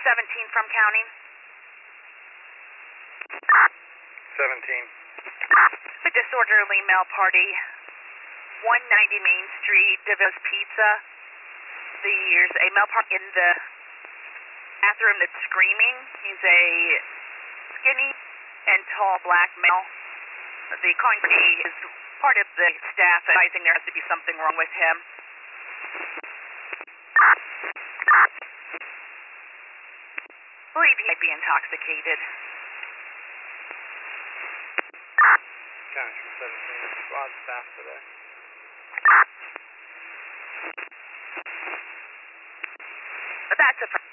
17 from county. 17. A disorderly male party, 190 Main Street, Devo's Pizza. There's a male party in the bathroom that's screaming. He's a skinny and tall black male. The calling party is part of the staff advising there has to be something wrong with him. I believe he might be intoxicated. County 17, squad staff today. But that's a